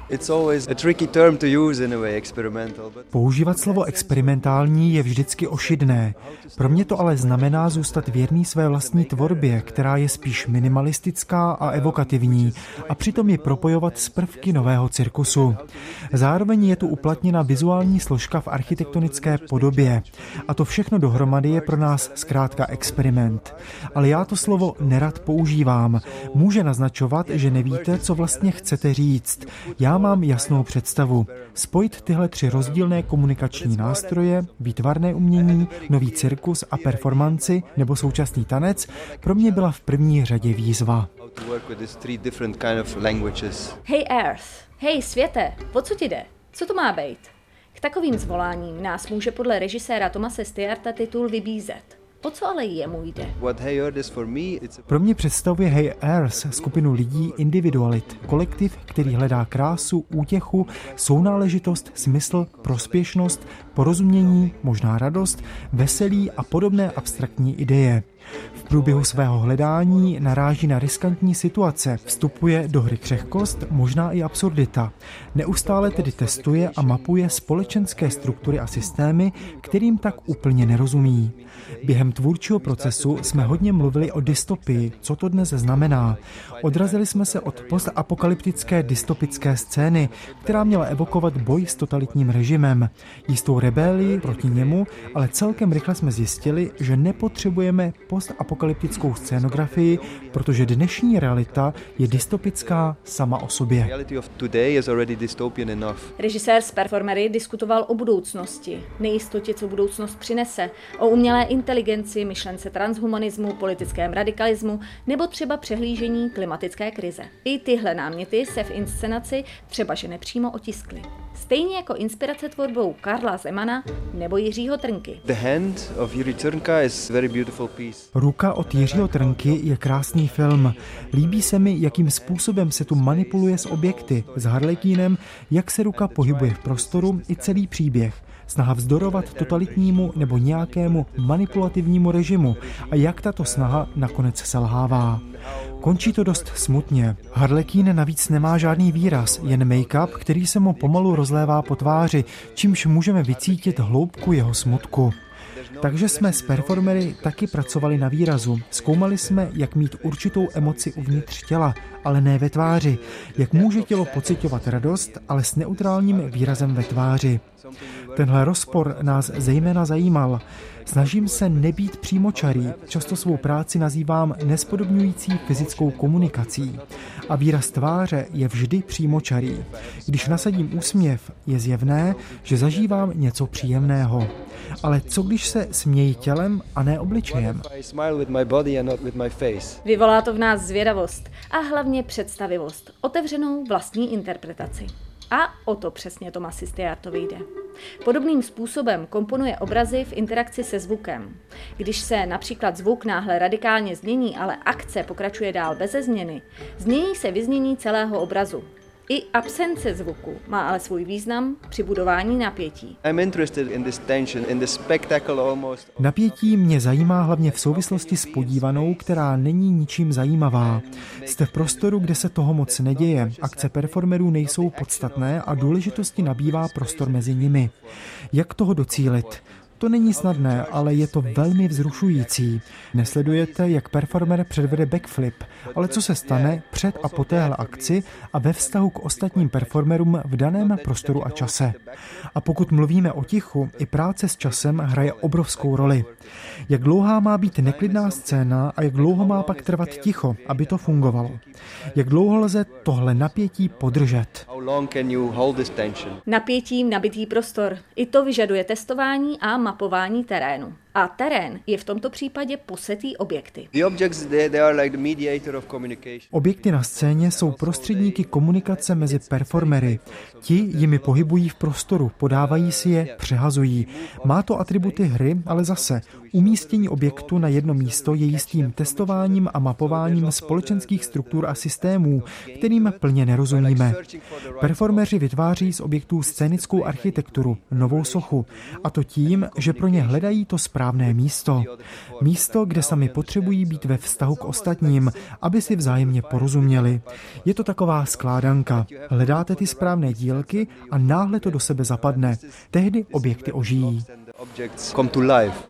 Používat slovo experimentální je vždycky ošidné. Pro mě to ale znamená zůstat věrný své vlastní tvorbě, která je spíš minimalistická a evokativní, a přitom ji propojovat s prvky nového cirkusu. Zároveň je tu uplatněna vizuální složka v architektonické podobě. A to všechno dohromady je pro nás zkrátka experiment. Ale já to slovo nerad používám. Může naznačovat, že nevíte, co vlastně chcete říct. Já mám jasnou představu. Spojit tyhle 3 rozdílné komunikační nástroje, výtvarné umění, nový cirkus a performanci nebo současný tanec pro mě byla v první řadě výzva. Hey Earth, hej světe, o co ti jde? Co to má být? K takovým zvoláním nás může podle režiséra Thomase Stearta titul vybízet. O co ale jemu jde? Pro mě představuje Hey Earth skupinu lidí individualit, kolektiv, který hledá krásu, útěchu, sounáležitost, smysl, prospěšnost, porozumění, možná radost, veselí a podobné abstraktní ideje. V průběhu svého hledání naráží na riskantní situace, vstupuje do hry křehkost, možná i absurdita. Neustále tedy testuje a mapuje společenské struktury a systémy, kterým tak úplně nerozumí. Během tvůrčího procesu jsme hodně mluvili o dystopii, co to dnes znamená. Odrazili jsme se od postapokalyptické dystopické scény, která měla evokovat boj s totalitním režimem, jistou rebelii proti němu, ale celkem rychle jsme zjistili, že nepotřebujeme postapokalyptickou scénografii, protože dnešní realita je dystopická sama o sobě. Režisér s performery diskutoval o budoucnosti, nejistotě, co budoucnost přinese, o umělé inteligenci, myšlence transhumanismu, politickém radikalismu nebo třeba přehlížení klimatické krize. I tyhle náměty se v inscenaci třeba že nepřímo otiskly. Stejně jako inspirace tvorbou Karla Zemana nebo Jiřího Trnky. Ruka od Jiřího Trnky je krásný film. Líbí se mi, jakým způsobem se tu manipuluje s objekty, s harlekínem, jak se ruka pohybuje v prostoru i celý příběh. Snaha vzdorovat totalitnímu nebo nějakému manipulativnímu režimu a jak tato snaha nakonec selhává. Končí to dost smutně. Harlekín navíc nemá žádný výraz, jen make-up, který se mu pomalu rozlévá po tváři, čímž můžeme vycítit hloubku jeho smutku. Takže jsme s performery taky pracovali na výrazu. Zkoumali jsme, jak mít určitou emoci uvnitř těla, ale ne ve tváři. Jak může tělo pociťovat radost, ale s neutrálním výrazem ve tváři. Tenhle rozpor nás zejména zajímal. Snažím se nebýt přímočarý, často svou práci nazývám nespodobňující fyzickou komunikací. A výraz tváře je vždy přímočarý. Když nasadím úsměv, je zjevné, že zažívám něco příjemného. Ale co když se směji tělem a ne obličejem? Vyvolá to v nás zvědavost a hlavně představivost, otevřenou vlastní interpretaci. A o to přesně Thomasi Steartovi jde. Podobným způsobem komponuje obrazy v interakci se zvukem. Když se například zvuk náhle radikálně změní, ale akce pokračuje dál beze změny, změní se vyznění celého obrazu. I absence zvuku má ale svůj význam při budování napětí. Napětí mě zajímá hlavně v souvislosti s podívanou, která není ničím zajímavá. Jste v prostoru, kde se toho moc neděje, akce performerů nejsou podstatné a důležitosti nabývá prostor mezi nimi. Jak toho docílit? To není snadné, ale je to velmi vzrušující. Nesledujete, jak performer předvede backflip, ale co se stane před a po téhle akci a ve vztahu k ostatním performerům v daném prostoru a čase. A pokud mluvíme o tichu, i práce s časem hraje obrovskou roli. Jak dlouhá má být neklidná scéna a jak dlouho má pak trvat ticho, aby to fungovalo. Jak dlouho lze tohle napětí podržet. Napětím nabitý prostor. I to vyžaduje testování a mapování terénu. A terén je v tomto případě posetý objekty. Objekty na scéně jsou prostředníky komunikace mezi performery. Ti jimi pohybují v prostoru, podávají si je, přehazují. Má to atributy hry, ale zase umístění objektu na jedno místo je jistým testováním a mapováním společenských struktur a systémů, kterým plně nerozumíme. Performeři vytváří z objektů scénickou architekturu, novou sochu, a to tím, že pro ně hledají to správné správné místo. Místo, kde sami potřebují být ve vztahu k ostatním, aby si vzájemně porozuměli. Je to taková skládanka. Hledáte ty správné dílky a náhle to do sebe zapadne. Tehdy objekty ožijí.